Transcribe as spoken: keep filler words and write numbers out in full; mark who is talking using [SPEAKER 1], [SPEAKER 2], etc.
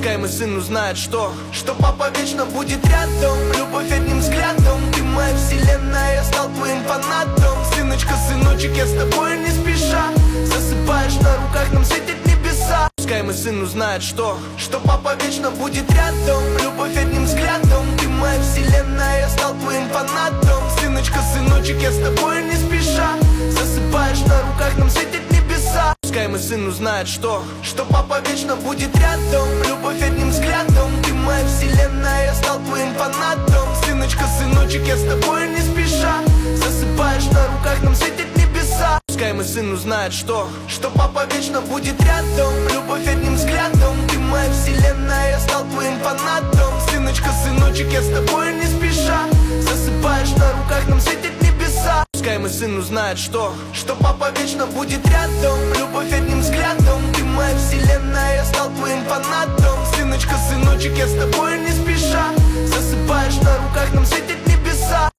[SPEAKER 1] Пускай мой сын узнает, что Что папа вечно будет рядом. Любовь одним взглядом. Ты моя вселенная, я стал твоим фанатом. Сыночка, сыночек, я с тобой не спеша. Засыпаешь на руках, нам светят небеса. Пускай мой сын узнает, что Что папа вечно будет рядом. Любовь одним взглядом. Ты моя вселенная, я стал твоим фанатом. Сыночка, сыночек, я с тобой не спеша. Засыпаешь на руках, нам светят небеса. Пускай мой сын узнает, что Что папа вечно будет рядом. Любовь одним взглядом. Ты моя вселенная, я стал твоим фанатом. Сыночка, сыночек, я с тобой не спеша. Засыпаешь на руках, нам светят небеса. Пускай мой сын узнает, что Что папа вечно будет рядом. Любовь одним взглядом. Ты моя вселенная, я стал твоим фанатом. Сыночка, сыночек, я с тобой не спеша. Засыпаешь на руках, нам светят небеса. Пускай мой сын узнает, что Что папа вечно будет рядом. Любовь одним взглядом. Ты моя вселенная, я стал твоим фанатом. Сыночка, сыночек, я с тобой не